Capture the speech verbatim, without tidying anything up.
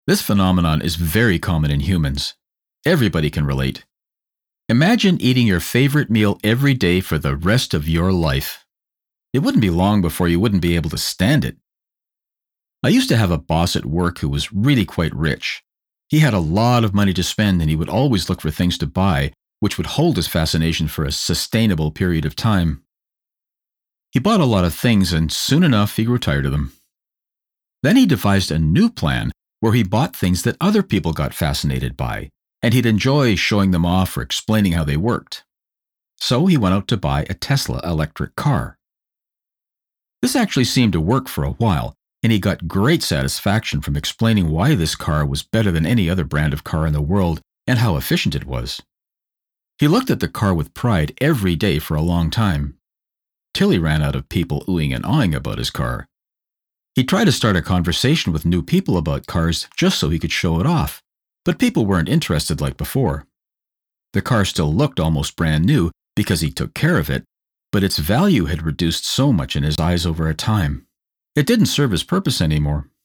This phenomenon is very common in humans. Everybody can relate. Imagine eating your favorite meal every day for the rest of your life. It wouldn't be long before you wouldn't be able to stand it. I used to have a boss at work who was really quite rich. He had a lot of money to spend and he would always look for things to buy, which would hold his fascination for a sustainable period of time. He bought a lot of things and soon enough he grew tired of them. Then he devised a new plan where he bought things that other people got fascinated by, and he'd enjoy showing them off or explaining how they worked. So he went out to buy a Tesla electric car. This actually seemed to work for a while, and he got great satisfaction from explaining why this car was better than any other brand of car in the world and how efficient it was. He looked at the car with pride every day for a long time, till he ran out of people oohing and awing about his car. He tried to start a conversation with new people about cars just so he could show it off, but people weren't interested like before. The car still looked almost brand new because he took care of it, but its value had reduced so much in his eyes over a time. It didn't serve his purpose anymore.